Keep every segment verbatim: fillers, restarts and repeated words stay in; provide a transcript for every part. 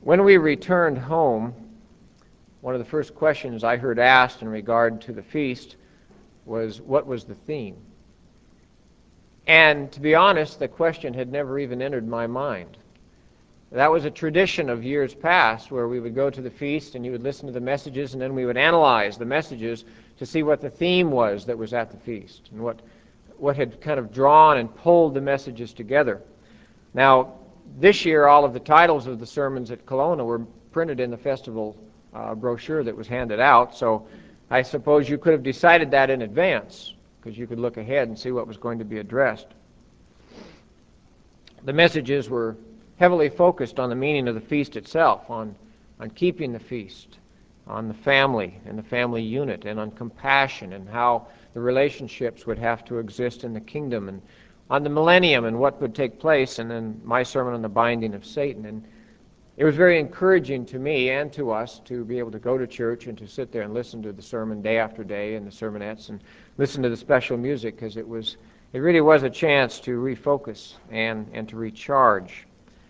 When we returned home, one of the first questions I heard asked in regard to the feast was, what was the theme? And to be honest, the question had never even entered my mind. That was a tradition of years past where we would go to the feast and you would listen to the messages and then we would analyze the messages to see what the theme was that was at the feast and what, what had kind of drawn and pulled the messages together. Now, this year all of the titles of the sermons at Kelowna were printed in the festival uh, brochure that was handed out, so I suppose you could have decided that in advance because you could look ahead and see what was going to be addressed. The messages were heavily focused on the meaning of the feast itself, on, on keeping the feast, on the family and the family unit, and on compassion and how the relationships would have to exist in the kingdom, and on the millennium and what would take place, and then my sermon on the binding of Satan. And it was very encouraging to me and to us to be able to go to church and to sit there and listen to the sermon day after day and the sermonettes and listen to the special music, because it was it really was a chance to refocus and, and to recharge.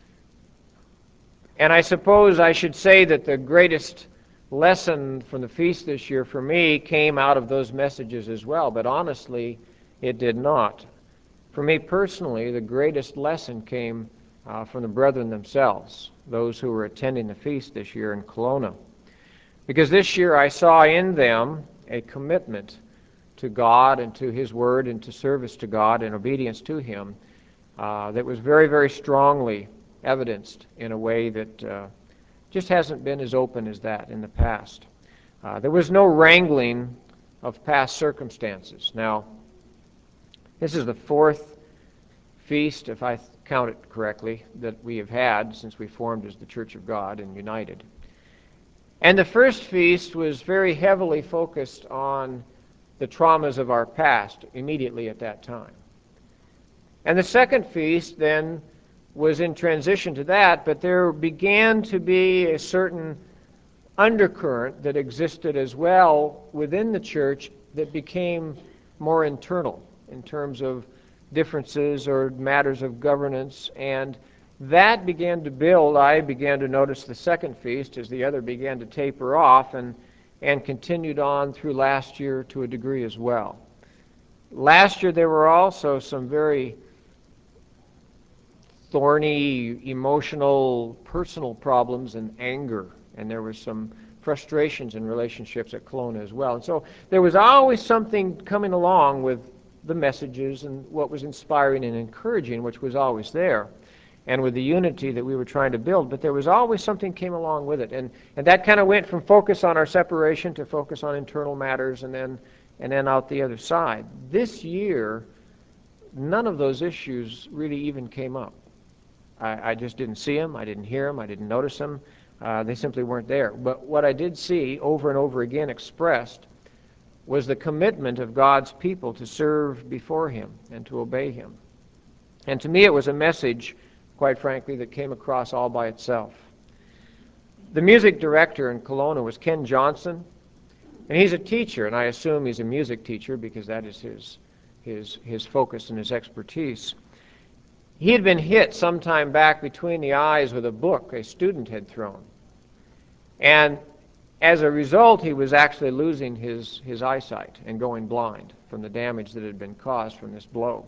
And I suppose I should say that the greatest lesson from the feast this year for me came out of those messages as well, but honestly, it did not. For me personally, the greatest lesson came uh, from the brethren themselves, those who were attending the feast this year in Kelowna. Because this year I saw in them a commitment to God and to His Word and to service to God and obedience to Him uh, that was very, very strongly evidenced in a way that uh, just hasn't been as open as that in the past. Uh, there was no wrangling of past circumstances. Now, this is the fourth feast, if I count it correctly, that we have had since we formed as the Church of God and united. And the first feast was very heavily focused on the traumas of our past immediately at that time. And the second feast then was in transition to that, but there began to be a certain undercurrent that existed as well within the church that became more internal in terms of differences or matters of governance, and that began to build. I began to notice the second feast as the other began to taper off and, and continued on through last year to a degree as well. Last year there were also some very thorny, emotional, personal problems and anger, and there was some frustrations in relationships at Kelowna as well. And so there was always something coming along with the messages and what was inspiring and encouraging, which was always there, and with the unity that we were trying to build, but there was always something came along with it. And, and that kind of went from focus on our separation to focus on internal matters and then, and then out the other side. This year, none of those issues really even came up. I, I just didn't see them, I didn't hear them, I didn't notice them. Uh, they simply weren't there. But what I did see over and over again expressed was the commitment of God's people to serve before Him and to obey Him. And to me it was a message, quite frankly, that came across all by itself. The music director in Kelowna was Ken Johnson, and he's a teacher, and I assume he's a music teacher because that is his, his, his focus and his expertise. He had been hit some time back between the eyes with a book a student had thrown. And as a result, he was actually losing his, his eyesight and going blind from the damage that had been caused from this blow.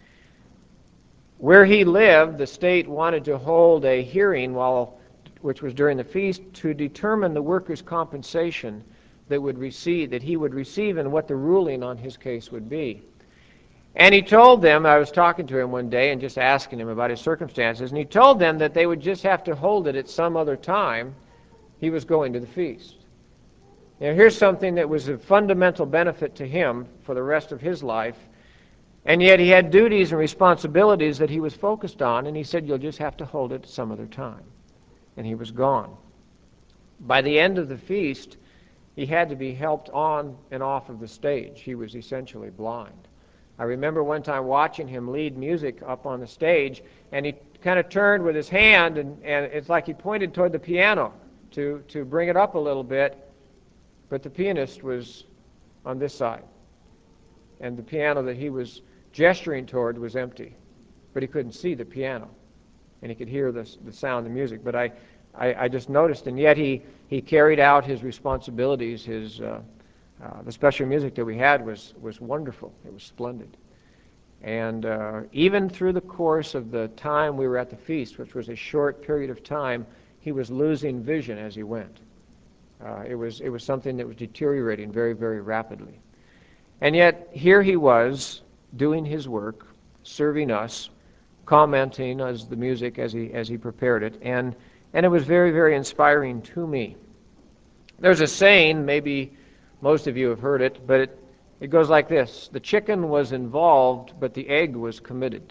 Where he lived, the state wanted to hold a hearing, while, which was during the feast, to determine the workers' compensation that would receive, that he would receive and what the ruling on his case would be. And he told them, I was talking to him one day and just asking him about his circumstances, and he told them that they would just have to hold it at some other time. He was going to the feast. Now, here's something that was a fundamental benefit to him for the rest of his life, and yet he had duties and responsibilities that he was focused on, and he said, you'll just have to hold it some other time. And he was gone. By the end of the feast, he had to be helped on and off of the stage. He was essentially blind. I remember one time watching him lead music up on the stage, and he kind of turned with his hand, and, and it's like he pointed toward the piano to, to bring it up a little bit, but the pianist was on this side. And the piano that he was gesturing toward was empty, but he couldn't see the piano, and he could hear the, the sound of music. But I, I, I just noticed. And yet he, he carried out his responsibilities. His, uh, uh, the special music that we had was, was wonderful. It was splendid. And uh, even through the course of the time we were at the feast, which was a short period of time, he was losing vision as he went. Uh, it was, it was something that was deteriorating very, very rapidly. And yet, here he was, doing his work, serving us, commenting as the music as he, as he prepared it, and, and it was very, very inspiring to me. There's a saying, maybe most of you have heard it, but it, it goes like this: the chicken was involved, but the egg was committed.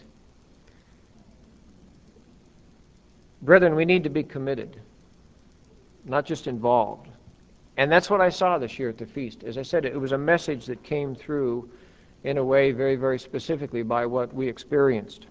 Brethren, we need to be committed, not just involved. And that's what I saw this year at the feast. As I said, it was a message that came through in a way very, very specifically by what we experienced.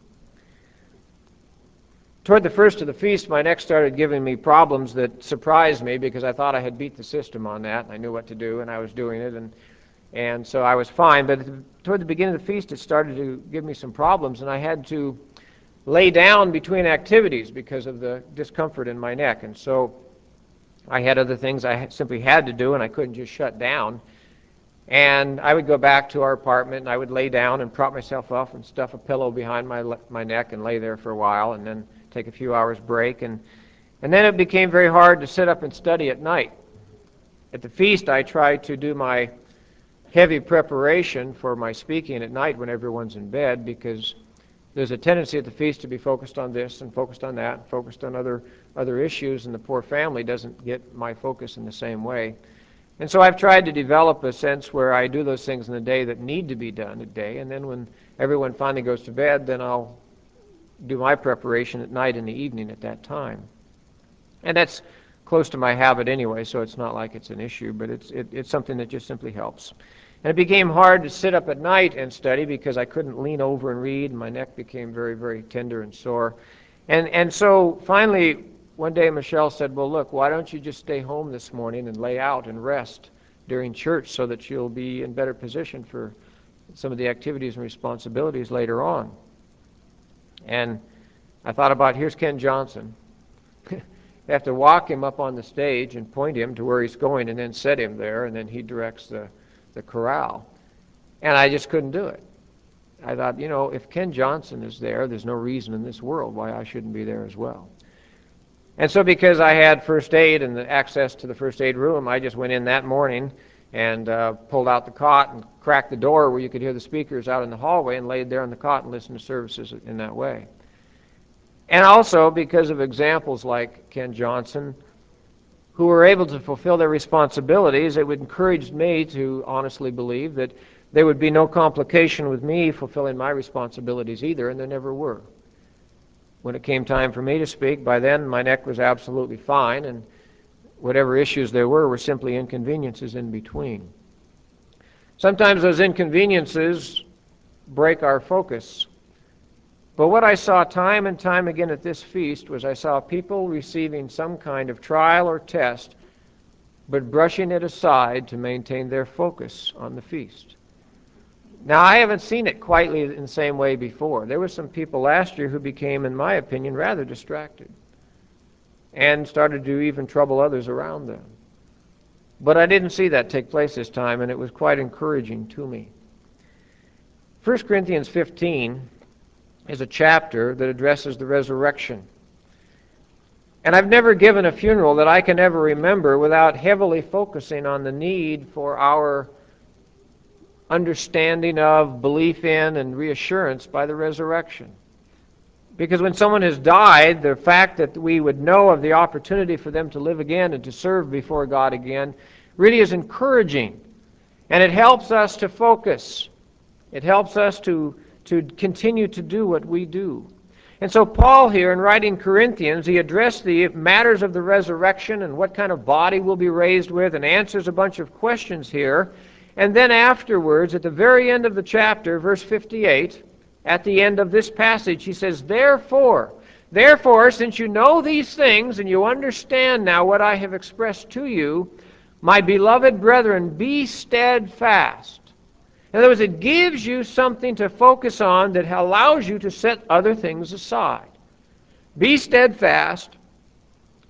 Toward the first of the feast, my neck started giving me problems that surprised me because I thought I had beat the system on that. I knew what to do, and I was doing it, and and so I was fine. But toward the beginning of the feast, it started to give me some problems, and I had to lay down between activities because of the discomfort in my neck. And so I had other things I simply had to do, and I couldn't just shut down. And I would go back to our apartment, and I would lay down and prop myself up and stuff a pillow behind my my neck and lay there for a while, and then take a few hours break. And, and then it became very hard to sit up and study at night. At the feast, I tried to do my heavy preparation for my speaking at night when everyone's in bed, because there's a tendency at the feast to be focused on this and focused on that and focused on other other issues, and the poor family doesn't get my focus in the same way. And so I've tried to develop a sense where I do those things in the day that need to be done today, and then when everyone finally goes to bed, then I'll do my preparation at night in the evening at that time. And that's close to my habit anyway, so it's not like it's an issue, but it's it, it's something that just simply helps. And it became hard to sit up at night and study because I couldn't lean over and read, and my neck became very, very tender and sore. And and so finally, one day Michelle said, well, look, why don't you just stay home this morning and lay out and rest during church so that you'll be in better position for some of the activities and responsibilities later on. And I thought about, here's Ken Johnson. You have to walk him up on the stage and point him to where he's going and then set him there, and then he directs the, the chorale. And I just couldn't do it. I thought, you know, if Ken Johnson is there, there's no reason in this world why I shouldn't be there as well. And so because I had first aid and the access to the first aid room, I just went in that morning and uh, pulled out the cot and cracked the door where you could hear the speakers out in the hallway and laid there on the cot and listened to services in that way. And also because of examples like Ken Johnson, who were able to fulfill their responsibilities, it would encourage me to honestly believe that there would be no complication with me fulfilling my responsibilities either, and there never were. When it came time for me to speak, by then my neck was absolutely fine, and whatever issues there were were simply inconveniences in between. Sometimes those inconveniences break our focus. But what I saw time and time again at this feast was I saw people receiving some kind of trial or test, but brushing it aside to maintain their focus on the feast. Now, I haven't seen it quite in the same way before. There were some people last year who became, in my opinion, rather distracted and started to even trouble others around them. But I didn't see that take place this time, and it was quite encouraging to me. First Corinthians fifteen is a chapter that addresses the resurrection. And I've never given a funeral that I can ever remember without heavily focusing on the need for our understanding of, belief in, and reassurance by the resurrection. Because when someone has died, the fact that we would know of the opportunity for them to live again and to serve before God again really is encouraging. And it helps us to focus. It helps us to, to continue to do what we do. And so Paul here, in writing Corinthians, he addressed the matters of the resurrection and what kind of body we'll be raised with, and answers a bunch of questions here. And then afterwards, at the very end of the chapter, verse fifty-eight, at the end of this passage, he says, Therefore, therefore, since you know these things and you understand now what I have expressed to you, my beloved brethren, be steadfast. In other words, it gives you something to focus on that allows you to set other things aside. Be steadfast,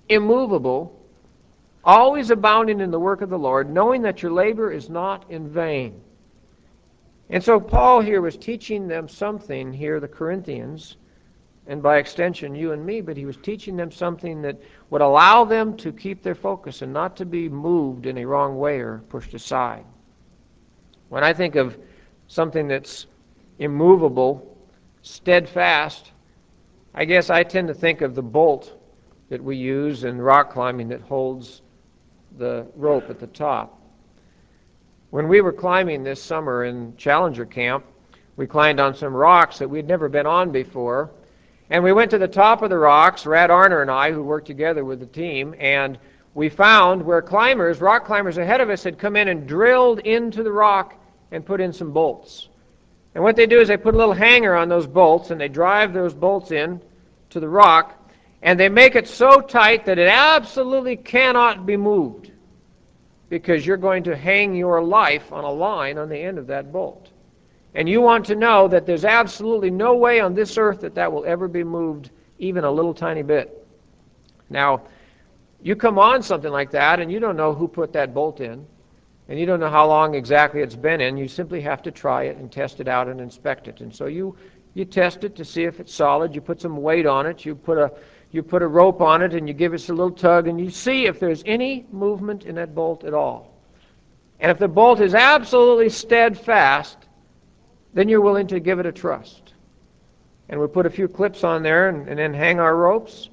immovable, always abounding in the work of the Lord, knowing that your labor is not in vain. And so Paul here was teaching them something here, the Corinthians, and by extension you and me, but he was teaching them something that would allow them to keep their focus and not to be moved in a wrong way or pushed aside. When I think of something that's immovable, steadfast, I guess I tend to think of the bolt that we use in rock climbing that holds the rope at the top. When we were climbing this summer in Challenger Camp, we climbed on some rocks that we'd never been on before. And we went to the top of the rocks, Rad Arner and I, who worked together with the team, and we found where climbers, rock climbers ahead of us, had come in and drilled into the rock and put in some bolts. And what they do is they put a little hanger on those bolts, and they drive those bolts in to the rock, and they make it so tight that it absolutely cannot be moved, because you're going to hang your life on a line on the end of that bolt. And you want to know that there's absolutely no way on this earth that that will ever be moved even a little tiny bit. Now, you come on something like that and you don't know who put that bolt in, and you don't know how long exactly it's been in. You simply have to try it and test it out and inspect it. And so you, you test it to see if it's solid. You put some weight on it. You put a You put a rope on it and you give it a little tug and you see if there's any movement in that bolt at all. And if the bolt is absolutely steadfast, then you're willing to give it a trust. And we put a few clips on there and, and then hang our ropes.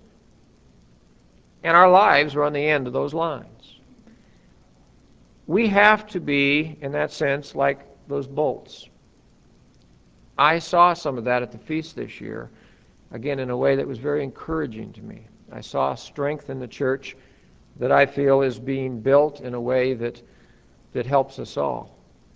And our lives are on the end of those lines. We have to be, in that sense, like those bolts. I saw some of that at the feast this year. Again, in a way that was very encouraging to me. I saw strength in the church that I feel is being built in a way that, that helps us all.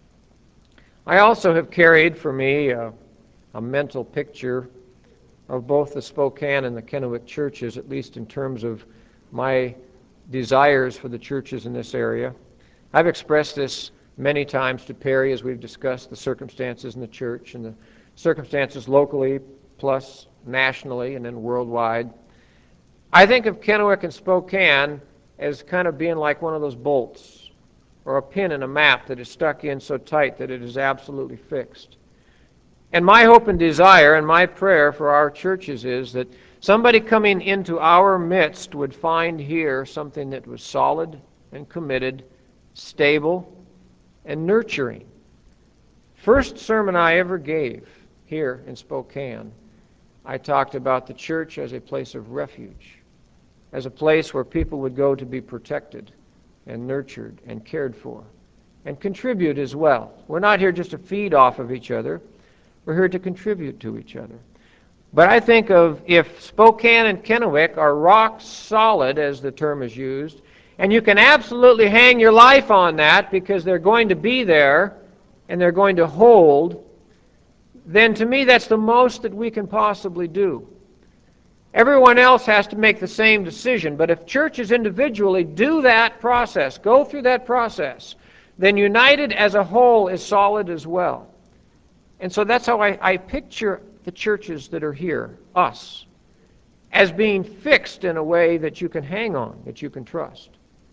I also have carried for me a, a mental picture of both the Spokane and the Kennewick churches, at least in terms of my desires for the churches in this area. I've expressed this many times to Perry as we've discussed the circumstances in the church and the circumstances locally plus nationally and then worldwide. I think of Kennewick and Spokane as kind of being like one of those bolts or a pin in a map that is stuck in so tight that it is absolutely fixed. And my hope and desire and my prayer for our churches is that somebody coming into our midst would find here something that was solid and committed, stable, and nurturing. First sermon I ever gave here in Spokane, I talked about the church as a place of refuge, as a place where people would go to be protected and nurtured and cared for and contribute as well. We're not here just to feed off of each other. We're here to contribute to each other. But I think of if Spokane and Kennewick are rock solid, as the term is used, and you can absolutely hang your life on that because they're going to be there and they're going to hold, then to me that's the most that we can possibly do. Everyone else has to make the same decision, but if churches individually do that process, go through that process, then united as a whole is solid as well. And so that's how I, I picture the churches that are here, us, as being fixed in a way that you can hang on, that you can trust.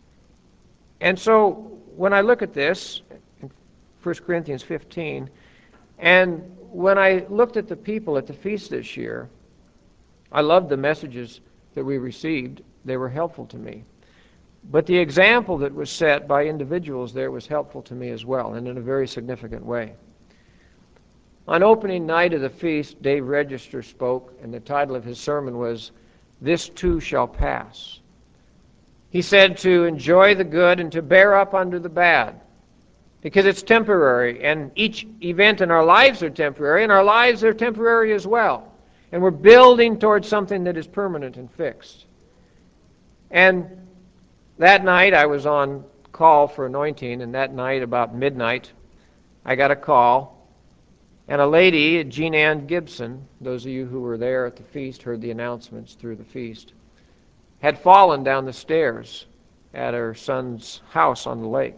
And so when I look at this, in First Corinthians fifteen, and when I looked at the people at the feast this year, I loved the messages that we received. They were helpful to me. But the example that was set by individuals there was helpful to me as well, and in a very significant way. On opening night of the feast, Dave Register spoke, and the title of his sermon was, "This Too Shall Pass." He said to enjoy the good and to bear up under the bad, because it's temporary, and each event in our lives are temporary, and our lives are temporary as well. And we're building towards something that is permanent and fixed. And that night I was on call for anointing, and that night about midnight I got a call, and a lady, Jean Ann Gibson, those of you who were there at the feast heard the announcements through the feast, had fallen down the stairs at her son's house on the lake.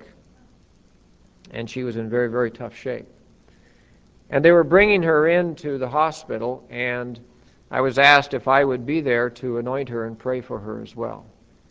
And she was in very, very tough shape. And they were bringing her into the hospital, and I was asked if I would be there to anoint her and pray for her as well.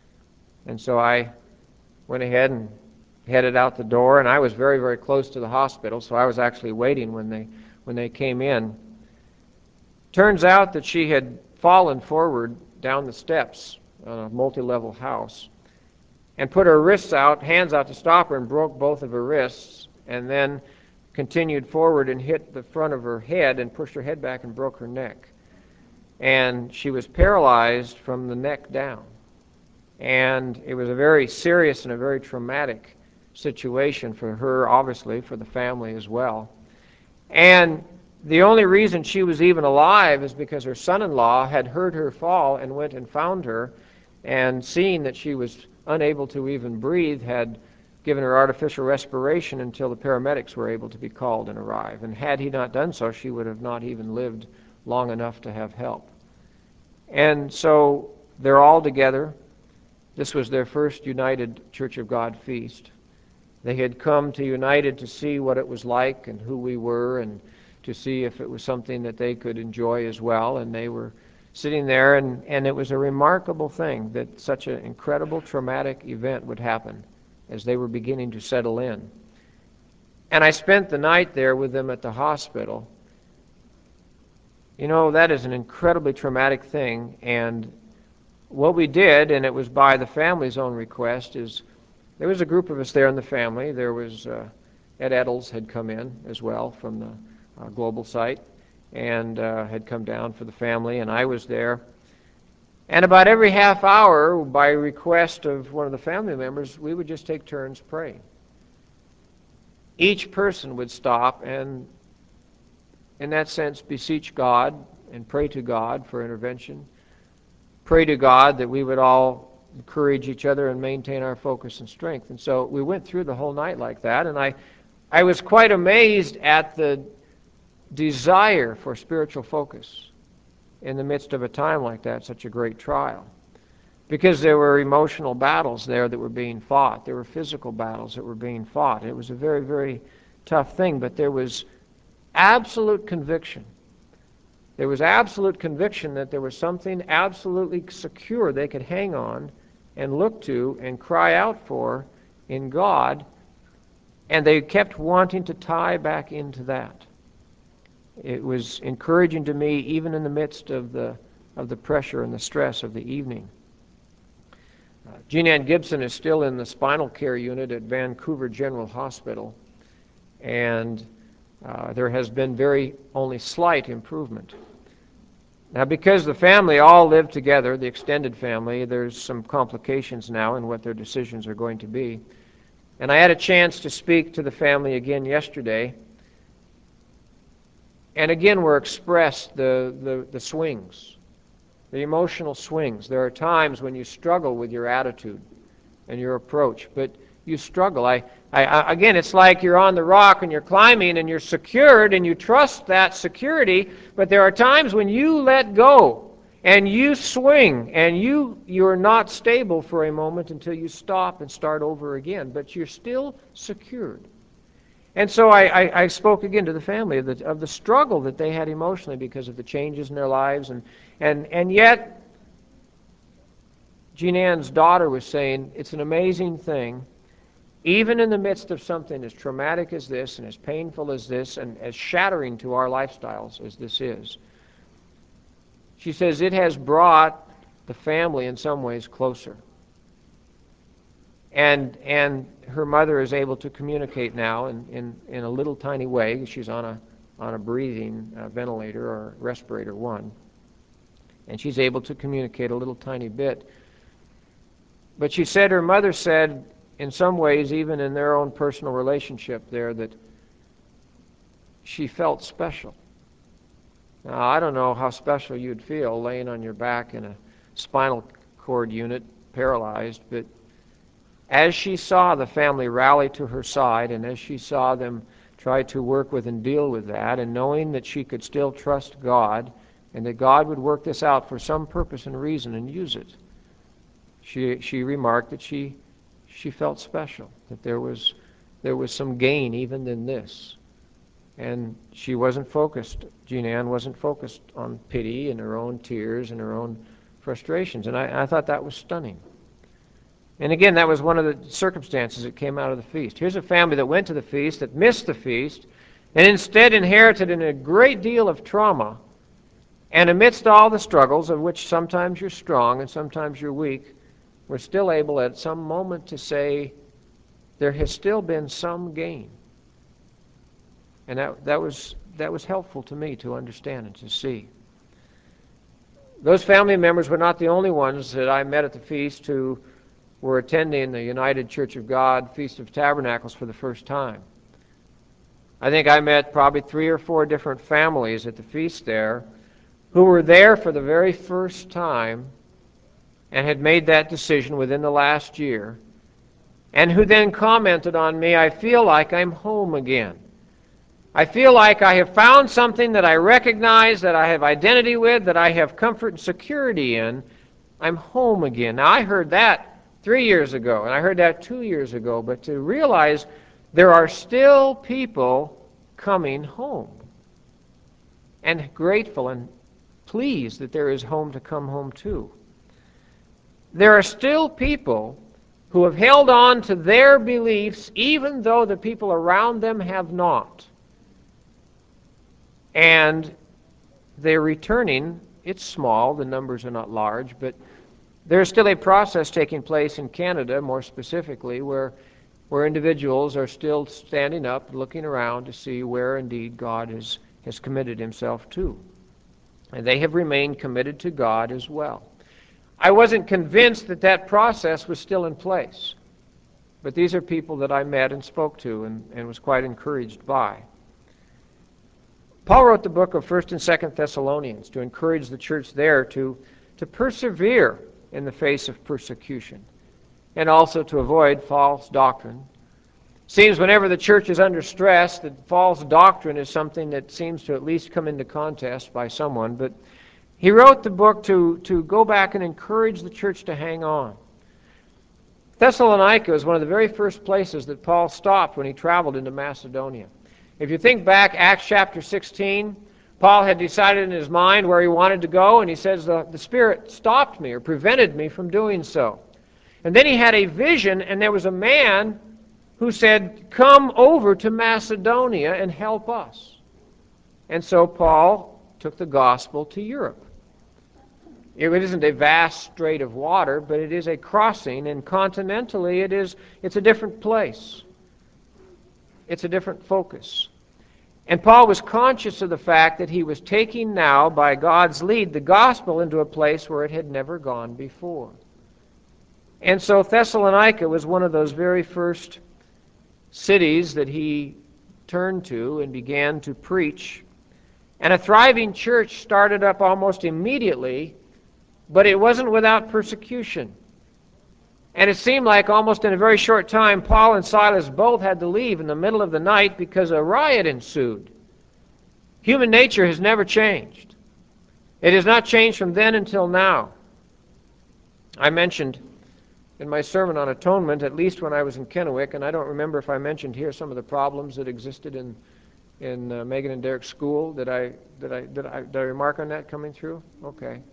And so I went ahead and headed out the door, and I was very, very close to the hospital, so I was actually waiting when they when they came in. Turns out that she had fallen forward down the steps on a multi-level house and put her wrists out, hands out to stop her, and broke both of her wrists, and then continued forward and hit the front of her head and pushed her head back and broke her neck. And she was paralyzed from the neck down. And it was a very serious and a very traumatic situation for her, obviously, for the family as well. And the only reason she was even alive is because her son-in-law had heard her fall and went and found her, and seeing that she was unable to even breathe, had given her artificial respiration until the paramedics were able to be called and arrive. And had he not done so, she would have not even lived long enough to have help. And so they're all together. This was their first United Church of God feast. They had come to United to see what it was like and who we were, and to see if it was something that they could enjoy as well. And they were sitting there, and, and it was a remarkable thing that such an incredible traumatic event would happen as they were beginning to settle in. And I spent the night there with them at the hospital. You know, that is an incredibly traumatic thing, and what we did, and it was by the family's own request, is there was a group of us there in the family. There was uh, Ed Eddles had come in as well from the uh, global site, and uh, had come down for the family, and I was there. And about every half hour, by request of one of the family members, we would just take turns praying. Each person would stop and, in that sense, beseech God and pray to God for intervention. Pray to God that we would all encourage each other and maintain our focus and strength. And so we went through the whole night like that, and I, I was quite amazed at the desire for spiritual focus in the midst of a time like that, such a great trial. Because there were emotional battles there that were being fought. There were physical battles that were being fought. It was a very, very tough thing, but there was absolute conviction. There was absolute conviction that there was something absolutely secure they could hang on and look to and cry out for in God, and they kept wanting to tie back into that. It was encouraging to me, even in the midst of the of the pressure and the stress of the evening. Uh, Jean Ann Gibson is still in the spinal care unit at Vancouver General Hospital, and uh, there has been very only slight improvement. Now, because the family all live together, the extended family, there's some complications now in what their decisions are going to be. And I had a chance to speak to the family again yesterday, and again were expressed the, the, the swings, the emotional swings. There are times when you struggle with your attitude and your approach, but you struggle. I, I, I, again, it's like you're on the rock and you're climbing and you're secured and you trust that security, but there are times when you let go and you swing and you, you're not stable for a moment until you stop and start over again, but you're still secured. And so I, I, I spoke again to the family of the, of the struggle that they had emotionally because of the changes in their lives. And, and, and yet, Jean Ann's daughter was saying, it's an amazing thing, even in the midst of something as traumatic as this and as painful as this and as shattering to our lifestyles as this is. She says it has brought the family in some ways closer. And and her mother is able to communicate now in, in, in a little tiny way. She's on a on a breathing uh, ventilator or respirator one. And she's able to communicate a little tiny bit. But she said her mother said, in some ways, even in their own personal relationship there, that she felt special. Now, I don't know how special you'd feel laying on your back in a spinal cord unit, paralyzed, but as she saw the family rally to her side, and as she saw them try to work with and deal with that, and knowing that she could still trust God, and that God would work this out for some purpose and reason and use it, she she remarked that she she felt special, that there was there was some gain even in this. And she wasn't focused, Jean Ann wasn't focused on pity and her own tears and her own frustrations. And I, I thought that was stunning. And again, that was one of the circumstances that came out of the feast. Here's a family that went to the feast, that missed the feast, and instead inherited in a great deal of trauma. And amidst all the struggles, of which sometimes you're strong and sometimes you're weak, we're still able at some moment to say, there has still been some gain. And that, that was that was helpful to me to understand and to see. Those family members were not the only ones that I met at the feast who were attending the United Church of God Feast of Tabernacles for the first time. I think I met probably three or four different families at the feast there who were there for the very first time and had made that decision within the last year, and who then commented on me, I feel like I'm home again. I feel like I have found something that I recognize, that I have identity with, that I have comfort and security in. I'm home again. Now, I heard that three years ago, and I heard that two years ago, but to realize there are still people coming home, and grateful and pleased that there is home to come home to. There are still people who have held on to their beliefs even though the people around them have not. And they're returning. It's small, the numbers are not large, but there's still a process taking place in Canada, more specifically, where where individuals are still standing up, looking around to see where indeed God has, has committed himself to. And they have remained committed to God as well. I wasn't convinced that that process was still in place, but these are people that I met and spoke to and, and was quite encouraged by. Paul wrote the book of First and Second Thessalonians to encourage the church there to, to persevere in the face of persecution and also to avoid false doctrine. It seems whenever the church is under stress that false doctrine is something that seems to at least come into contest by someone, but he wrote the book to, to go back and encourage the church to hang on. Thessalonica was one of the very first places that Paul stopped when he traveled into Macedonia. If you think back, Acts chapter sixteen, Paul had decided in his mind where he wanted to go, and he says, the, the Spirit stopped me or prevented me from doing so. And then he had a vision, and there was a man who said, come over to Macedonia and help us. And so Paul took the gospel to Europe. It isn't a vast strait of water, but it is a crossing, and continentally it is, it's a different place. It's a different focus. And Paul was conscious of the fact that he was taking now, by God's lead, the gospel into a place where it had never gone before. And so Thessalonica was one of those very first cities that he turned to and began to preach. And a thriving church started up almost immediately, but it wasn't without persecution. And it seemed like almost in a very short time, Paul and Silas both had to leave in the middle of the night because a riot ensued. Human nature has never changed. It has not changed from then until now. I mentioned in my sermon on atonement, at least when I was in Kennewick, and I don't remember if I mentioned here some of the problems that existed in in uh, Megan and Derek's school. Did I did I did I did I remark on that coming through? Okay.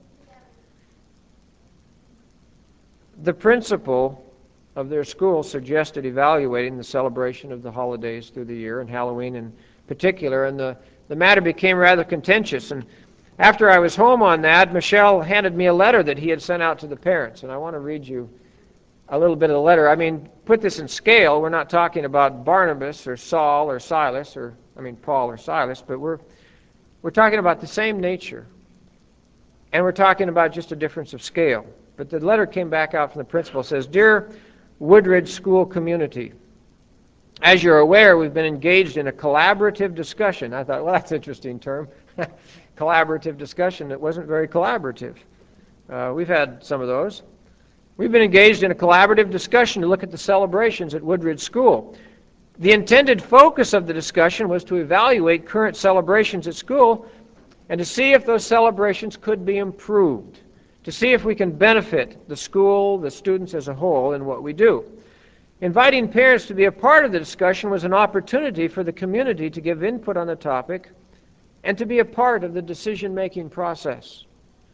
The principal of their school suggested evaluating the celebration of the holidays through the year, and Halloween in particular, and the, the matter became rather contentious. And after I was home on that, Michelle handed me a letter that he had sent out to the parents, and I want to read you a little bit of the letter. I mean, put this in scale. We're not talking about Barnabas or Saul or Silas, or, I mean, Paul or Silas, but we're, we're talking about the same nature, and we're talking about just a difference of scale. But the letter came back out from the principal. It says, Dear Woodridge School Community, as you're aware, we've been engaged in a collaborative discussion. I thought, well, that's an interesting term. Collaborative discussion. It wasn't very collaborative. Uh, we've had some of those. We've been engaged in a collaborative discussion to look at the celebrations at Woodridge School. The intended focus of the discussion was to evaluate current celebrations at school and to see if those celebrations could be improved, to see if we can benefit the school, the students as a whole, in what we do. Inviting parents to be a part of the discussion was an opportunity for the community to give input on the topic and to be a part of the decision-making process.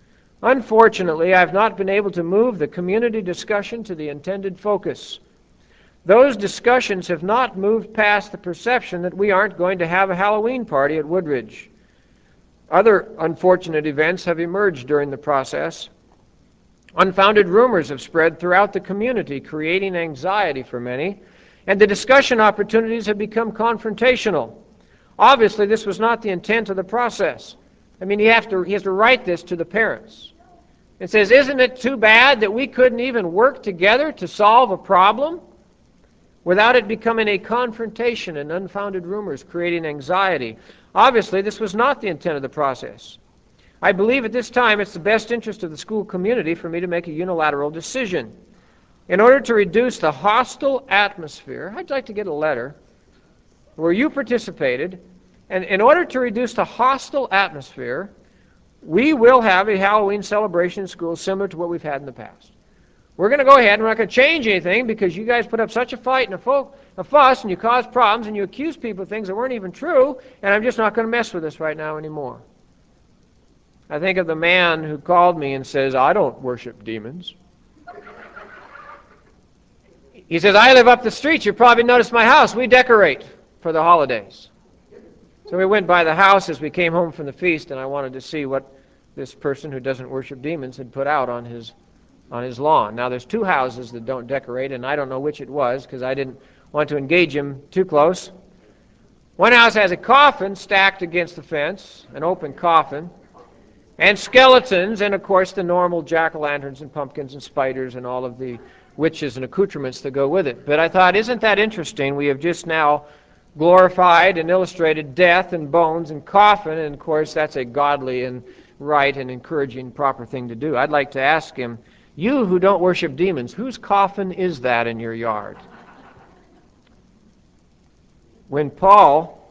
Unfortunately, I've not been able to move the community discussion to the intended focus. Those discussions have not moved past the perception that we aren't going to have a Halloween party at Woodridge. Other unfortunate events have emerged during the process. Unfounded rumors have spread throughout the community, creating anxiety for many, and the discussion opportunities have become confrontational. Obviously, this was not the intent of the process. I mean, he, have to, he has to write this to the parents. It says, isn't it too bad that we couldn't even work together to solve a problem without it becoming a confrontation and unfounded rumors creating anxiety? Obviously, this was not the intent of the process. I believe at this time it's the best interest of the school community for me to make a unilateral decision. In order to reduce the hostile atmosphere, I'd like to get a letter where you participated, and in order to reduce the hostile atmosphere, we will have a Halloween celebration in school similar to what we've had in the past. We're going to go ahead and we're not going to change anything because you guys put up such a fight and a, fo- a fuss and you caused problems and you accused people of things that weren't even true, and I'm just not going to mess with this right now anymore. I think of the man who called me and says, I don't worship demons. He says, I live up the street. You probably noticed my house. We decorate for the holidays. So we went by the house as we came home from the feast, and I wanted to see what this person who doesn't worship demons had put out on his on his lawn. Now, there's two houses that don't decorate, and I don't know which it was because I didn't want to engage him too close. One house has a coffin stacked against the fence, an open coffin, and skeletons, and of course the normal jack-o'-lanterns and pumpkins and spiders and all of the witches and accoutrements that go with it. But I thought, isn't that interesting? We have just now glorified and illustrated death and bones and coffin, and of course that's a godly and right and encouraging proper thing to do. I'd like to ask him, you who don't worship demons, whose coffin is that in your yard? When Paul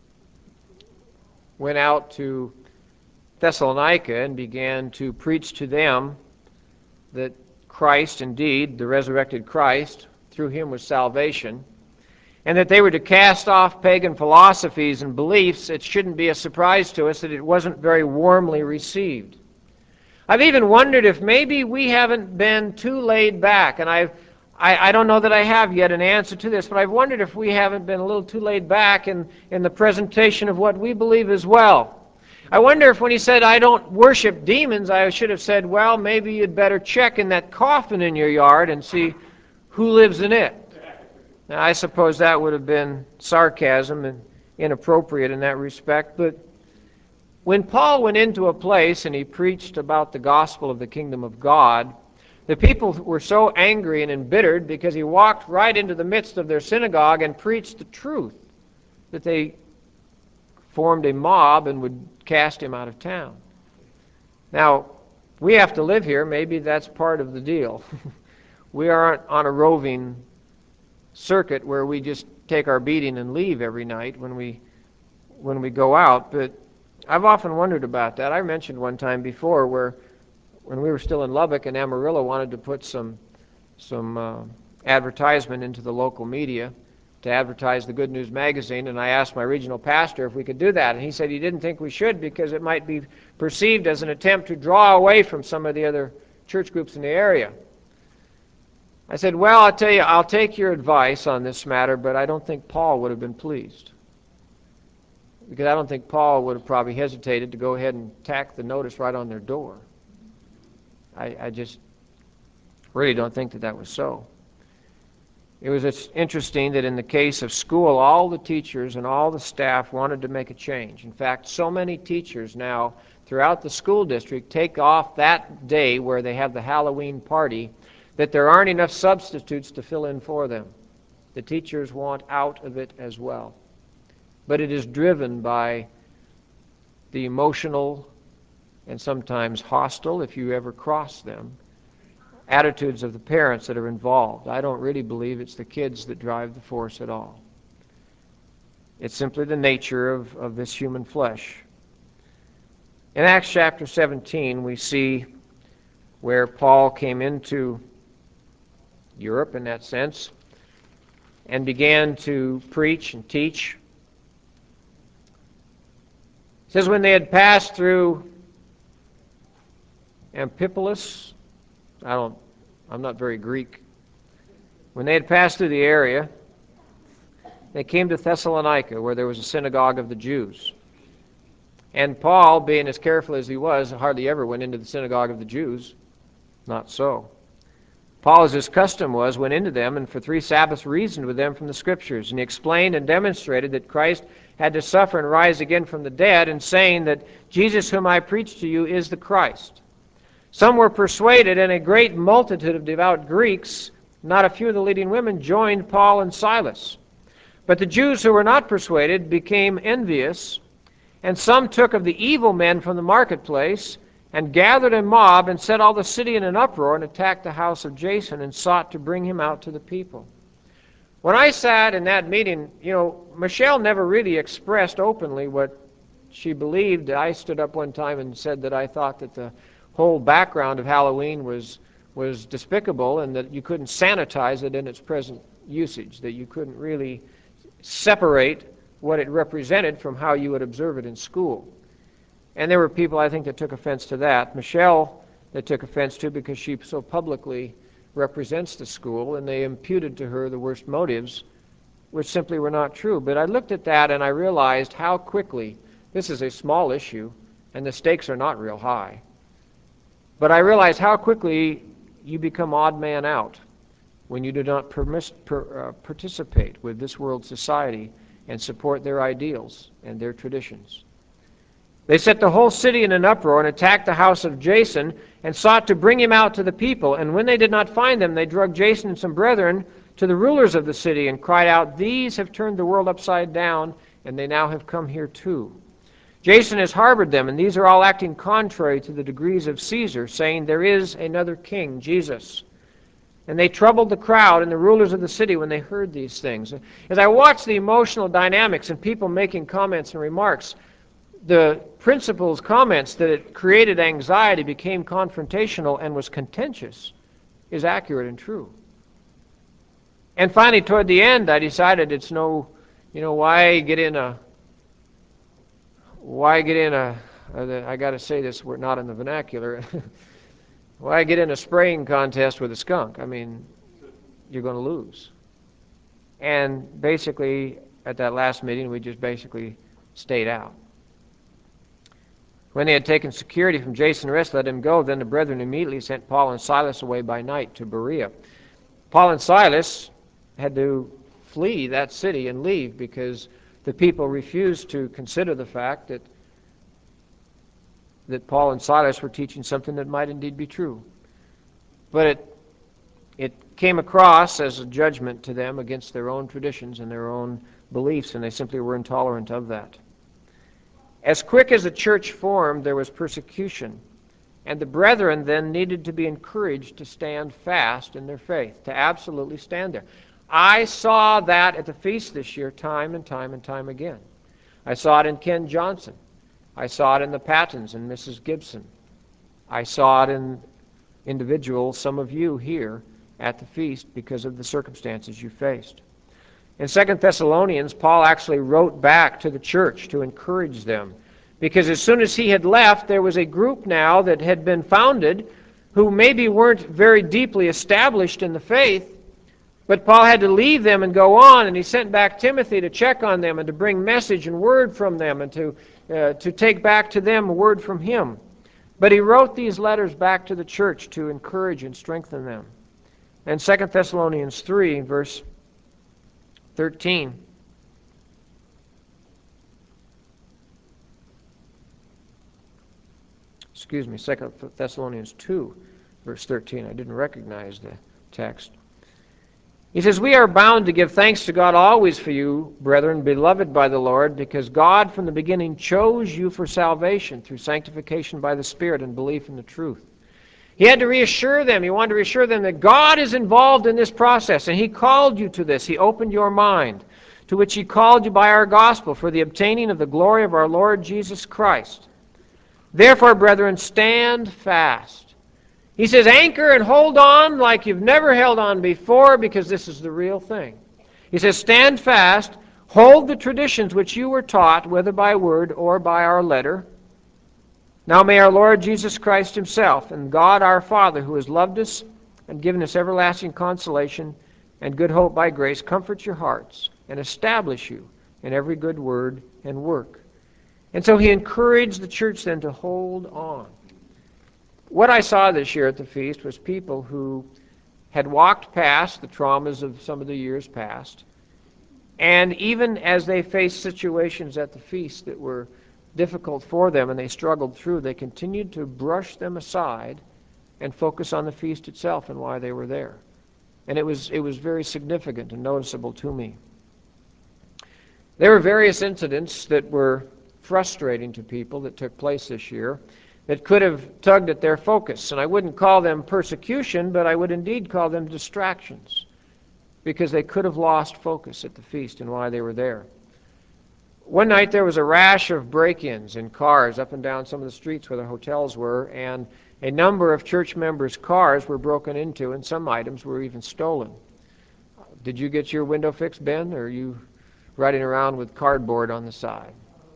went out to Thessalonica and began to preach to them that Christ, indeed, the resurrected Christ, through him was salvation, and that they were to cast off pagan philosophies and beliefs, it shouldn't be a surprise to us that it wasn't very warmly received. I've even wondered if maybe we haven't been too laid back, and I've, I, I don't know that I have yet an answer to this, but I've wondered if we haven't been a little too laid back in, in the presentation of what we believe as well. I wonder if when he said, I don't worship demons, I should have said, well, maybe you'd better check in that coffin in your yard and see who lives in it. Now, I suppose that would have been sarcasm and inappropriate in that respect, but when Paul went into a place and he preached about the gospel of the kingdom of God, the people were so angry and embittered because he walked right into the midst of their synagogue and preached the truth that they formed a mob and would cast him out of town. Now, we have to live here. Maybe that's part of the deal. We aren't on a roving circuit where we just take our beating and leave every night when we when we go out, but I've often wondered about that. I mentioned one time before where when we were still in Lubbock and Amarillo wanted to put some some uh, advertisement into the local media to advertise the Good News magazine, and I asked my regional pastor if we could do that, and he said he didn't think we should because it might be perceived as an attempt to draw away from some of the other church groups in the area. I said, well, I'll tell you, I'll take your advice on this matter, but I don't think Paul would have been pleased. Because I don't think Paul would have probably hesitated to go ahead and tack the notice right on their door. I, I just really don't think that that was so. It was interesting that in the case of school, all the teachers and all the staff wanted to make a change. In fact, so many teachers now throughout the school district take off that day where they have the Halloween party that there aren't enough substitutes to fill in for them. The teachers want out of it as well. But it is driven by the emotional and sometimes hostile, if you ever cross them, attitudes of the parents that are involved. I don't really believe it's the kids that drive the force at all. It's simply the nature of, of this human flesh. In Acts chapter seventeen, we see where Paul came into Europe in that sense and began to preach and teach. It says, when they had passed through Amphipolis. I don't, I'm not very Greek. When they had passed through the area, they came to Thessalonica, where there was a synagogue of the Jews. And Paul, being as careful as he was, hardly ever went into the synagogue of the Jews. Not so. Paul, as his custom was, went into them, and for three Sabbaths reasoned with them from the Scriptures. And he explained and demonstrated that Christ had to suffer and rise again from the dead, and saying that Jesus whom I preach to you is the Christ. Some were persuaded, and a great multitude of devout Greeks, not a few of the leading women, joined Paul and Silas. But the Jews who were not persuaded became envious, and some took of the evil men from the marketplace, and gathered a mob, and set all the city in an uproar, and attacked the house of Jason, and sought to bring him out to the people. When I sat in that meeting, you know, Michelle never really expressed openly what she believed. I stood up one time and said that I thought that the whole background of Halloween was was despicable, and that you couldn't sanitize it in its present usage, that you couldn't really separate what it represented from how you would observe it in school. And there were people, I think, that took offense to that. Michelle, that took offense to, because she so publicly represents the school, and they imputed to her the worst motives, which simply were not true. But I looked at that and I realized how quickly, this is a small issue, and the stakes are not real high, but I realized how quickly you become odd man out when you do not permis- per, uh, participate with this world society and support their ideals and their traditions. They set the whole city in an uproar and attacked the house of Jason and sought to bring him out to the people. And when they did not find them, they drug Jason and some brethren to the rulers of the city and cried out, "These have turned the world upside down, and they now have come here too. Jason has harbored them, and these are all acting contrary to the decrees of Caesar, saying there is another king, Jesus." And they troubled the crowd and the rulers of the city when they heard these things. As I watched the emotional dynamics and people making comments and remarks, the principal's comments that it created anxiety, became confrontational, and was contentious is accurate and true. And finally, toward the end, I decided it's no, you know, why get in a, why get in a, I got to say this, we're not in the vernacular, why get in a spraying contest with a skunk? I mean, you're going to lose. And basically, at that last meeting, we just basically stayed out. When they had taken security from Jason and the rest, let him go. Then the brethren immediately sent Paul and Silas away by night to Berea. Paul and Silas had to flee that city and leave because the people refused to consider the fact that that Paul and Silas were teaching something that might indeed be true. But it it came across as a judgment to them against their own traditions and their own beliefs, and they simply were intolerant of that. As quick as the church formed, there was persecution, and the brethren then needed to be encouraged to stand fast in their faith, to absolutely stand there. I saw that at the feast this year time and time and time again. I saw it in Ken Johnson. I saw it in the Pattons and Missus Gibson. I saw it in individuals, some of you here at the feast, because of the circumstances you faced. In Second Thessalonians, Paul actually wrote back to the church to encourage them, because as soon as he had left, there was a group now that had been founded who maybe weren't very deeply established in the faith, but Paul had to leave them and go on, and he sent back Timothy to check on them and to bring message and word from them and to, uh, to take back to them a word from him. But he wrote these letters back to the church to encourage and strengthen them. And Second Thessalonians three, verse thirteen. Excuse me, Second Thessalonians two, verse thirteen. I didn't recognize the text. He says, "We are bound to give thanks to God always for you, brethren, beloved by the Lord, because God from the beginning chose you for salvation through sanctification by the Spirit and belief in the truth." He had to reassure them. He wanted to reassure them that God is involved in this process, and He called you to this. He opened your mind, to which He called you by our gospel for the obtaining of the glory of our Lord Jesus Christ. Therefore, brethren, stand fast. He says, anchor and hold on like you've never held on before, because this is the real thing. He says, stand fast, hold the traditions which you were taught, whether by word or by our letter. Now may our Lord Jesus Christ himself and God our Father, who has loved us and given us everlasting consolation and good hope by grace, comfort your hearts and establish you in every good word and work. And so he encouraged the church then to hold on. What I saw this year at the feast was people who had walked past the traumas of some of the years past, and even as they faced situations at the feast that were difficult for them and they struggled through, they continued to brush them aside and focus on the feast itself and why they were there. And it was it was very significant and noticeable to me. There were various incidents that were frustrating to people that took place this year that could have tugged at their focus. And I wouldn't call them persecution, but I would indeed call them distractions, because they could have lost focus at the feast and why they were there. One night there was a rash of break-ins in cars up and down some of the streets where the hotels were, and a number of church members' cars were broken into, and some items were even stolen. Did you get your window fixed, Ben, or are you riding around with cardboard on the side?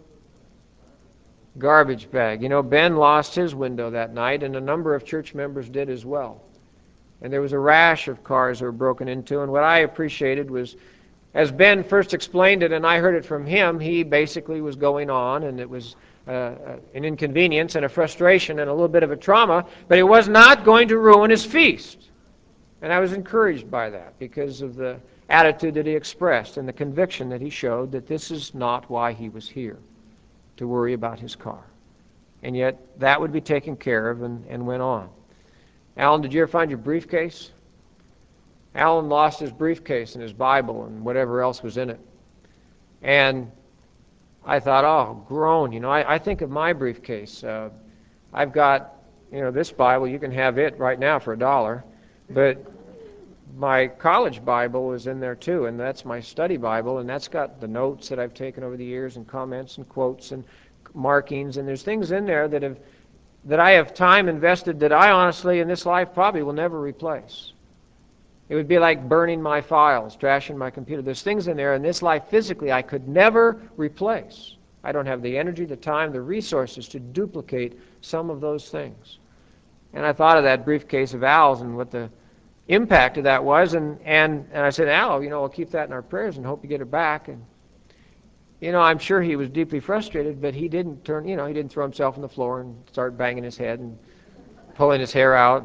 Garbage bag. You know, Ben lost his window that night, and a number of church members did as well. And there was a rash of cars that were broken into, and what I appreciated was, as Ben first explained it, and I heard it from him, he basically was going on, and it was uh, an inconvenience and a frustration and a little bit of a trauma, but it was not going to ruin his feast. And I was encouraged by that because of the attitude that he expressed and the conviction that he showed that this is not why he was here, to worry about his car. And yet that would be taken care of, and, and went on. Alan, did you ever find your briefcase? Alan lost his briefcase and his Bible and whatever else was in it. And I thought, oh, groan. You know, I, I think of my briefcase. Uh, I've got, you know, this Bible. You can have it right now for a dollar. But my college Bible is in there too, and that's my study Bible, and that's got the notes that I've taken over the years and comments and quotes and markings, and there's things in there that have that I have time invested that I honestly in this life probably will never replace. It would be like burning my files, trashing my computer. There's things in there in this life physically I could never replace. I don't have the energy, the time, the resources to duplicate some of those things. And I thought of that briefcase of Al's and what the impact of that was, and, and, and I said, Al, you know, we'll keep that in our prayers and hope you get it back. And you know, I'm sure he was deeply frustrated, but he didn't turn, you know, he didn't throw himself on the floor and start banging his head and pulling his hair out.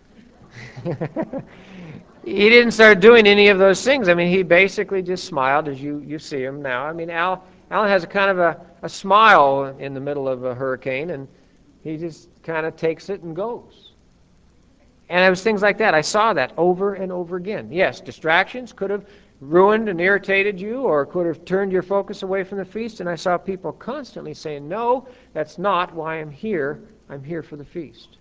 And he didn't start doing any of those things. I mean, he basically just smiled as you, you see him now. I mean, Al, Alan has a kind of a, a smile in the middle of a hurricane, and he just kind of takes it and goes. And it was things like that. I saw that over and over again. Yes, distractions could have ruined and irritated you, or could have turned your focus away from the feast, and I saw people constantly saying, no, that's not why I'm here. I'm here for the feast.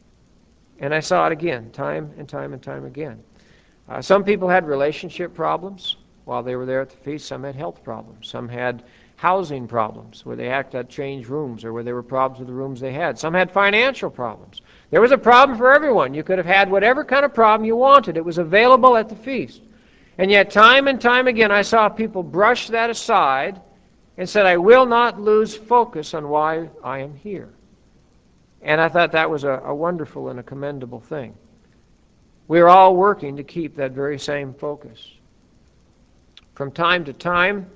And I saw it again, time and time and time again. Uh, some people had relationship problems while they were there at the feast. Some had health problems. Some had housing problems where they had to change rooms, or where there were problems with the rooms they had. Some had financial problems. There was a problem for everyone. You could have had whatever kind of problem you wanted. It was available at the feast. And yet time and time again I saw people brush that aside and said, I will not lose focus on why I am here. And I thought that was a, a wonderful and a commendable thing. We're all working to keep that very same focus. From time to time,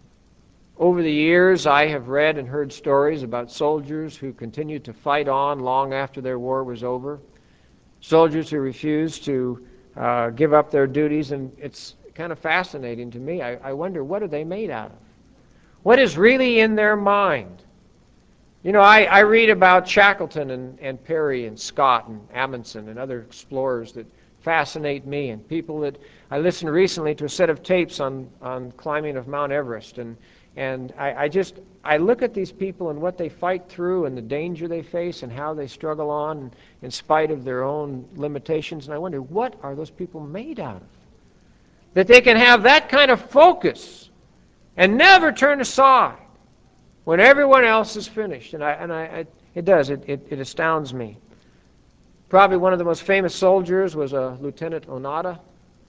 over the years, I have read and heard stories about soldiers who continued to fight on long after their war was over. Soldiers who refused to uh, give up their duties, and it's kind of fascinating to me. I, I wonder, what are they made out of? What is really in their mind? You know, I, I read about Shackleton and, and Perry and Scott and Amundsen and other explorers that fascinate me, and people that I listened recently to a set of tapes on, on climbing of Mount Everest, and and I, I just I look at these people and what they fight through and the danger they face and how they struggle on in spite of their own limitations, and I wonder, what are those people made out of? That they can have that kind of focus and never turn aside when everyone else is finished. And I and I, I it does it, it it astounds me. Probably one of the most famous soldiers was a Lieutenant Onada,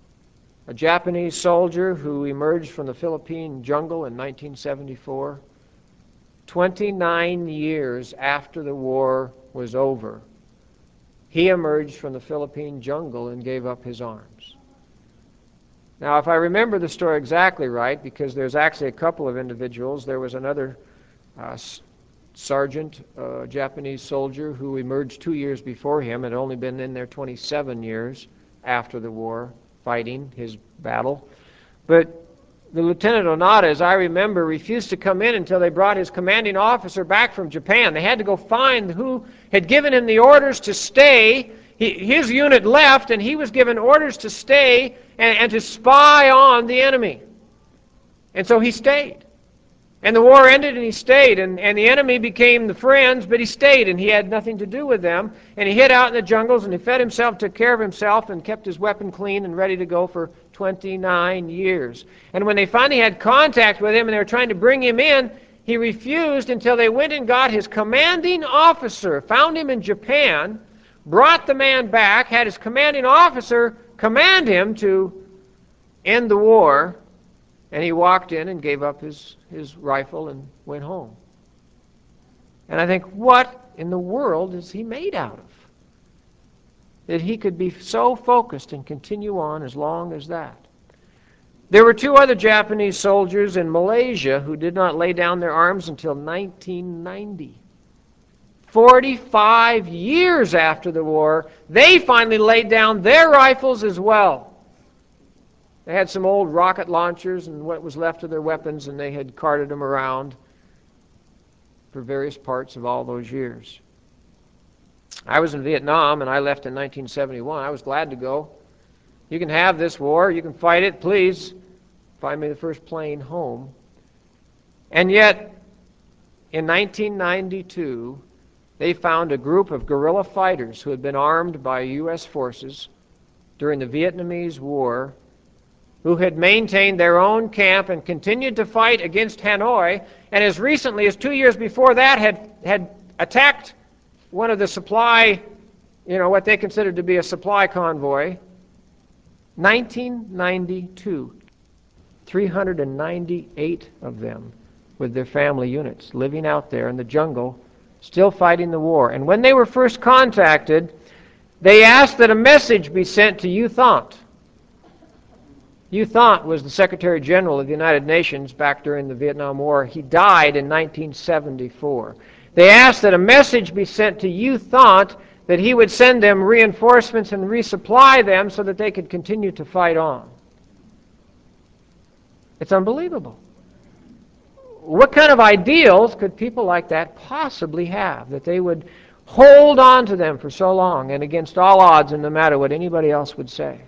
a Japanese soldier who emerged from the Philippine jungle in nineteen seventy-four. twenty-nine years after the war was over, he emerged from the Philippine jungle and gave up his arms. Now, if I remember the story exactly right, because there's actually a couple of individuals, there was another uh, sergeant, a uh, Japanese soldier, who emerged two years before him, had only been in there twenty-seven years after the war, fighting his battle. But the Lieutenant Onada, as I remember, refused to come in until they brought his commanding officer back from Japan. They had to go find who had given him the orders to stay. He, his unit left, and he was given orders to stay and, and to spy on the enemy. And so he stayed. And the war ended, and he stayed. And, and the enemy became the friends, but he stayed, and he had nothing to do with them. And he hid out in the jungles, and he fed himself, took care of himself, and kept his weapon clean and ready to go for twenty-nine years. And when they finally had contact with him and they were trying to bring him in, he refused until they went and got his commanding officer, found him in Japan, brought the man back, had his commanding officer command him to end the war, and he walked in and gave up his, his rifle and went home. And I think, what in the world is he made out of? That he could be so focused and continue on as long as that. There were two other Japanese soldiers in Malaysia who did not lay down their arms until nineteen ninety. forty-five years after the war, they finally laid down their rifles as well. They had some old rocket launchers and what was left of their weapons, and they had carted them around for various parts of all those years. I was in Vietnam, and I left in nineteen seventy-one. I was glad to go. You can have this war. You can fight it. Please find me the first plane home. And yet, in nineteen ninety-two, they found a group of guerrilla fighters who had been armed by U S forces during the Vietnamese War, who had maintained their own camp and continued to fight against Hanoi, and as recently as two years before that had, had attacked one of the supply, you know, what they considered to be a supply convoy. nineteen ninety-two, three hundred ninety-eight of them with their family units living out there in the jungle, still fighting the war. And when they were first contacted, they asked that a message be sent to U Thant. U Thant was the Secretary General of the United Nations back during the Vietnam War. He died in nineteen seventy-four. They asked that a message be sent to U Thant that he would send them reinforcements and resupply them so that they could continue to fight on. It's unbelievable. What kind of ideals could people like that possibly have, that they would hold on to them for so long and against all odds and no matter what anybody else would say?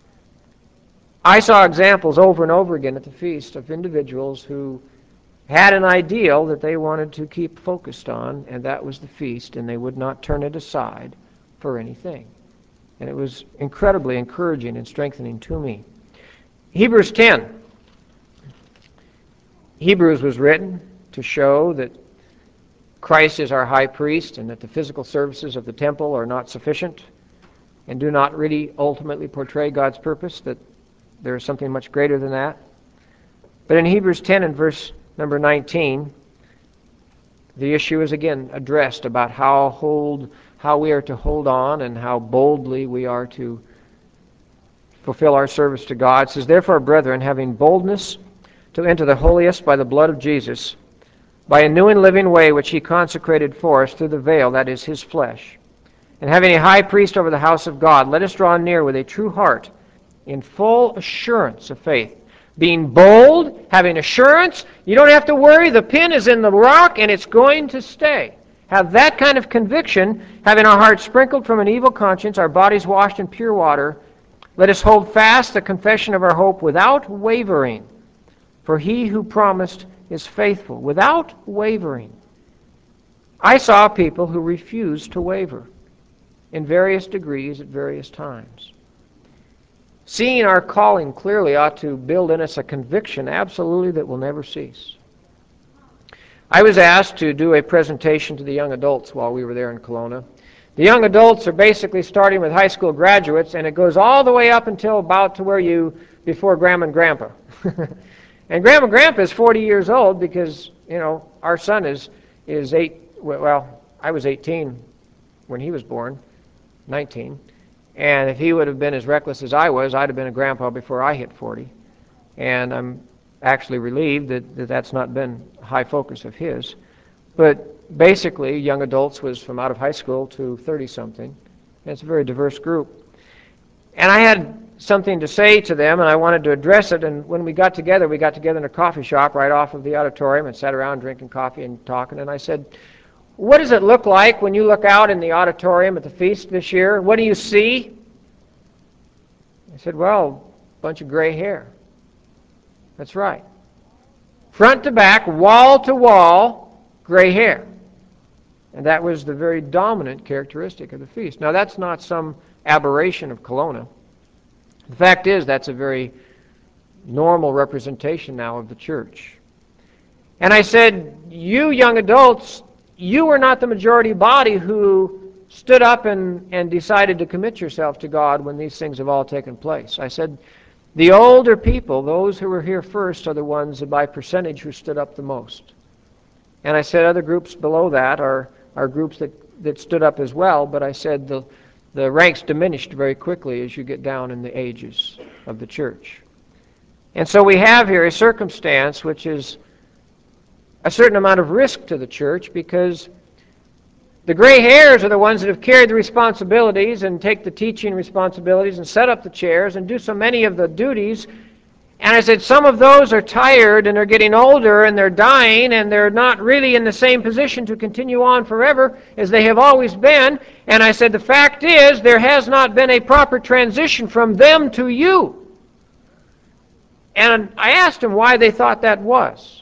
I saw examples over and over again at the feast of individuals who had an ideal that they wanted to keep focused on, and that was the feast, and they would not turn it aside for anything. And it was incredibly encouraging and strengthening to me. Hebrews ten. Hebrews was written to show that Christ is our high priest and that the physical services of the temple are not sufficient and do not really ultimately portray God's purpose, that there is something much greater than that. But in Hebrews ten and verse number nineteen, the issue is again addressed about how hold, how we are to hold on and how boldly we are to fulfill our service to God. It says, "Therefore, brethren, having boldness to enter the holiest by the blood of Jesus, by a new and living way which he consecrated for us through the veil, that is, his flesh, and having a high priest over the house of God, let us draw near with a true heart, in full assurance of faith." Being bold, having assurance, you don't have to worry. The pin is in the rock and it's going to stay. Have that kind of conviction, having our hearts sprinkled from an evil conscience, our bodies washed in pure water. Let us hold fast the confession of our hope without wavering. For he who promised is faithful, without wavering. I saw people who refused to waver in various degrees at various times. Seeing our calling clearly ought to build in us a conviction absolutely that will never cease. I was asked to do a presentation to the young adults while we were there in Kelowna. The young adults are basically starting with high school graduates, and it goes all the way up until about to where you, before Grandma and Grandpa. And Grandma and Grandpa is forty years old because, you know, our son is, is eight, well, I was eighteen when he was born, nineteen. And if he would have been as reckless as I was, I'd have been a grandpa before I hit forty. And I'm actually relieved that, that that's not been a high focus of his. But basically, young adults was from out of high school to thirty-something. And it's a very diverse group. And I had something to say to them, and I wanted to address it. And when we got together, we got together in a coffee shop right off of the auditorium and sat around drinking coffee and talking. And I said, what does it look like when you look out in the auditorium at the feast this year? What do you see? I said, well, a bunch of gray hair. That's right. Front to back, wall to wall, gray hair. And that was the very dominant characteristic of the feast. Now, that's not some aberration of Kelowna. The fact is, that's a very normal representation now of the church. And I said, you young adults, you were not the majority body who stood up and, and decided to commit yourself to God when these things have all taken place. I said, the older people, those who were here first, are the ones by percentage who stood up the most. And I said other groups below that are, are groups that, that stood up as well, but I said the, the ranks diminished very quickly as you get down in the ages of the church. And so we have here a circumstance which is a certain amount of risk to the church, because the gray hairs are the ones that have carried the responsibilities and take the teaching responsibilities and set up the chairs and do so many of the duties. And I said, some of those are tired and they're getting older and they're dying and they're not really in the same position to continue on forever as they have always been. And I said, the fact is, there has not been a proper transition from them to you. And I asked them why they thought that was.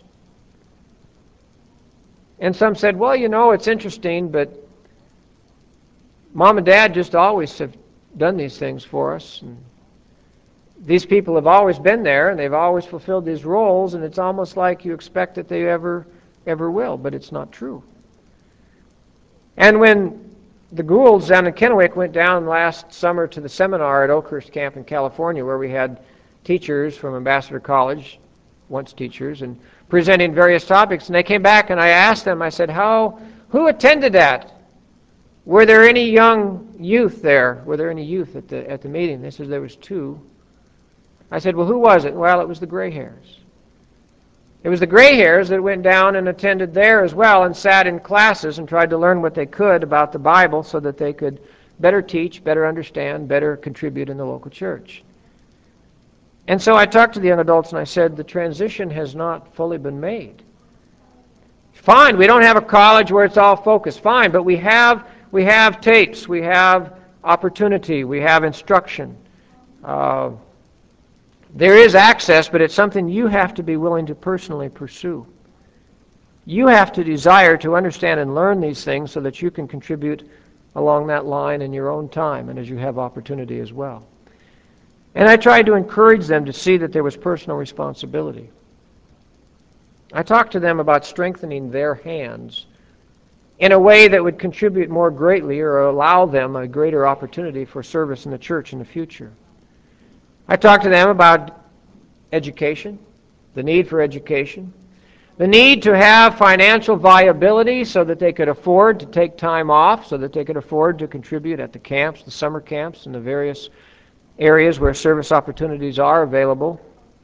And some said, well, you know, it's interesting, but Mom and Dad just always have done these things for us. And these people have always been there, and they've always fulfilled these roles, and it's almost like you expect that they ever, ever will, but it's not true. And when the Goulds down in Kennewick went down last summer to the seminar at Oakhurst Camp in California, where we had teachers from Ambassador College, once teachers, and presenting various topics, and they came back and I asked them, I said, how, who attended that? Were there any young youth there? Were there any youth at the, at the meeting? They said there was two. I said, well, who was it? Well, it was the gray hairs. It was the gray hairs that went down and attended there as well and sat in classes and tried to learn what they could about the Bible so that they could better teach, better understand, better contribute in the local church. And so I talked to the young adults and I said, the transition has not fully been made. Fine, we don't have a college where it's all focused. Fine, but we have we have tapes, we have opportunity, we have instruction. Uh, there is access, but it's something you have to be willing to personally pursue. You have to desire to understand and learn these things so that you can contribute along that line in your own time and as you have opportunity as well. And I tried to encourage them to see that there was personal responsibility. I talked to them about strengthening their hands in a way that would contribute more greatly or allow them a greater opportunity for service in the church in the future. I talked to them about education, the need for education, the need to have financial viability so that they could afford to take time off, so that they could afford to contribute at the camps, the summer camps, and the various areas where service opportunities are available.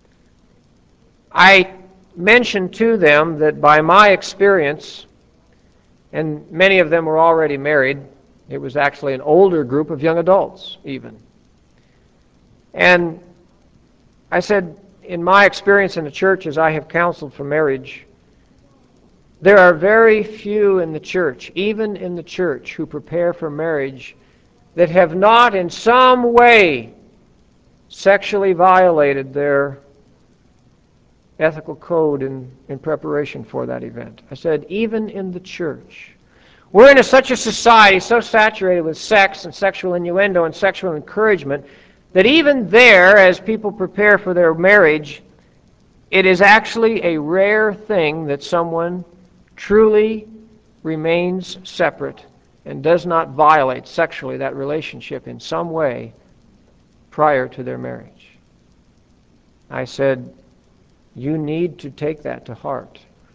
I mentioned to them that by my experience, and many of them were already married, it was actually an older group of young adults even. And I said, in my experience in the church as I have counseled for marriage, there are very few in the church, even in the church, who prepare for marriage that have not in some way sexually violated their ethical code in, in preparation for that event. I said, even in the church. We're in a, such a society so saturated with sex and sexual innuendo and sexual encouragement that even there, as people prepare for their marriage, it is actually a rare thing that someone truly remains separate and does not violate sexually that relationship in some way prior to their marriage. I said, You need to take that to heart.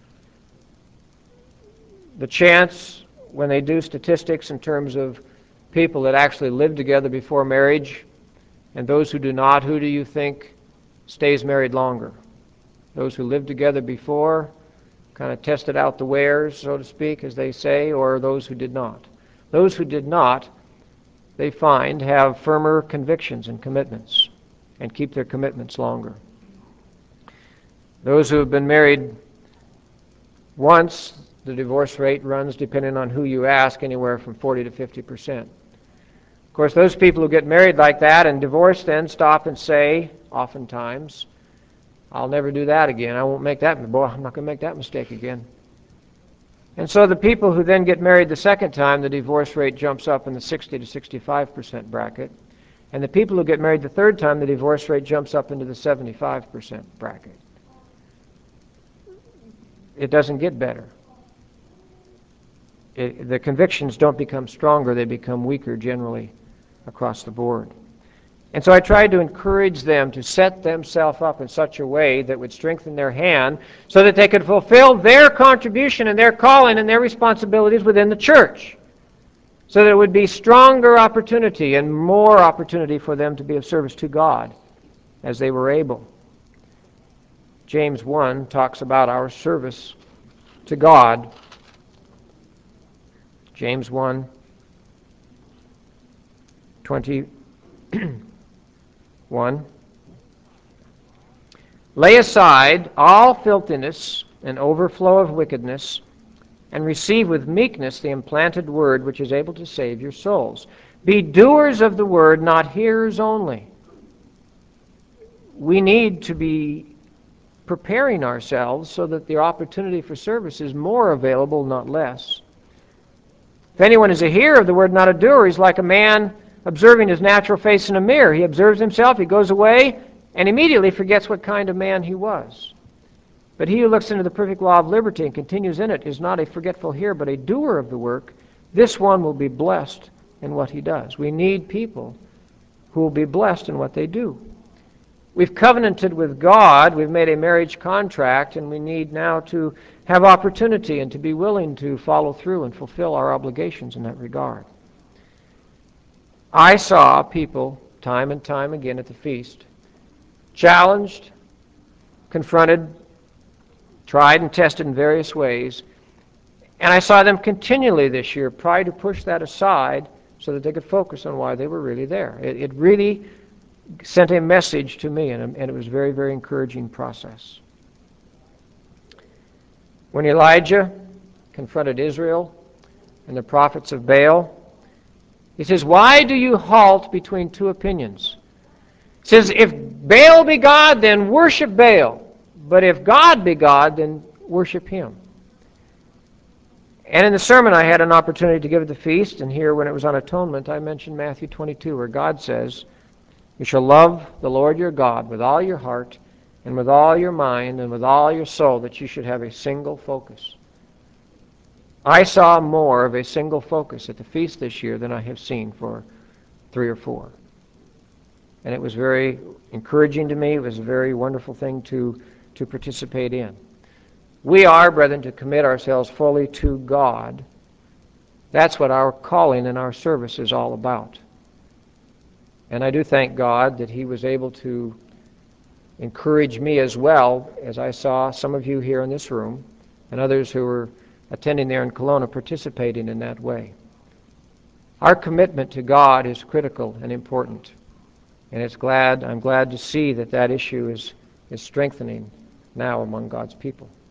The chance, when they do statistics in terms of people that actually live together before marriage and those who do not, who do you think stays married longer? Those who lived together before, kind of tested out the wares, so to speak, as they say, or those who did not? Those who did not, they find, have firmer convictions and commitments and keep their commitments longer. Those who have been married once, the divorce rate runs, depending on who you ask, anywhere from forty to fifty percent. Of course, those people who get married like that and divorce then stop and say, oftentimes, I'll never do that again. I won't make that, boy, I'm not going to make that mistake again. And so the people who then get married the second time, the divorce rate jumps up in the sixty to sixty-five percent bracket. And the people who get married the third time, the divorce rate jumps up into the seventy-five percent bracket. It doesn't get better. It, the convictions don't become stronger, they become weaker generally across the board. And so I tried to encourage them to set themselves up in such a way that would strengthen their hand so that they could fulfill their contribution and their calling and their responsibilities within the church. So that it would be stronger opportunity and more opportunity for them to be of service to God as they were able. James one talks about our service to God. James one, twenty-one. Lay aside all filthiness and overflow of wickedness, and receive with meekness the implanted word which is able to save your souls. Be doers of the word, not hearers only. We need to be preparing ourselves so that the opportunity for service is more available, not less. If anyone is a hearer of the word, not a doer, he's like a man observing his natural face in a mirror. He observes himself, he goes away, and immediately forgets what kind of man he was. But he who looks into the perfect law of liberty and continues in it is not a forgetful hearer, but a doer of the work. This one will be blessed in what he does. We need people who will be blessed in what they do. We've covenanted with God, we've made a marriage contract, and we need now to have opportunity and to be willing to follow through and fulfill our obligations in that regard. I saw people time and time again at the feast, challenged, confronted, tried and tested in various ways, and I saw them continually this year try to push that aside so that they could focus on why they were really there. It, it really sent a message to me, and, and it was a very, very encouraging process. When Elijah confronted Israel and the prophets of Baal, he says, why do you halt between two opinions? He says, if Baal be God, then worship Baal. But if God be God, then worship him. And in the sermon I had an opportunity to give at the feast, and here when it was on atonement, I mentioned Matthew twenty-two, where God says, you shall love the Lord your God with all your heart, and with all your mind, and with all your soul, that you should have a single focus. I saw more of a single focus at the feast this year than I have seen for three or four. And it was very encouraging to me. It was a very wonderful thing to, to participate in. We are, brethren, to commit ourselves fully to God. That's what our calling and our service is all about. And I do thank God that he was able to encourage me as well, as I saw some of you here in this room and others who were attending there in Kelowna participating in that way. Our commitment to God is critical and important. And it's glad, I'm glad to see that that issue is, is strengthening now among God's people.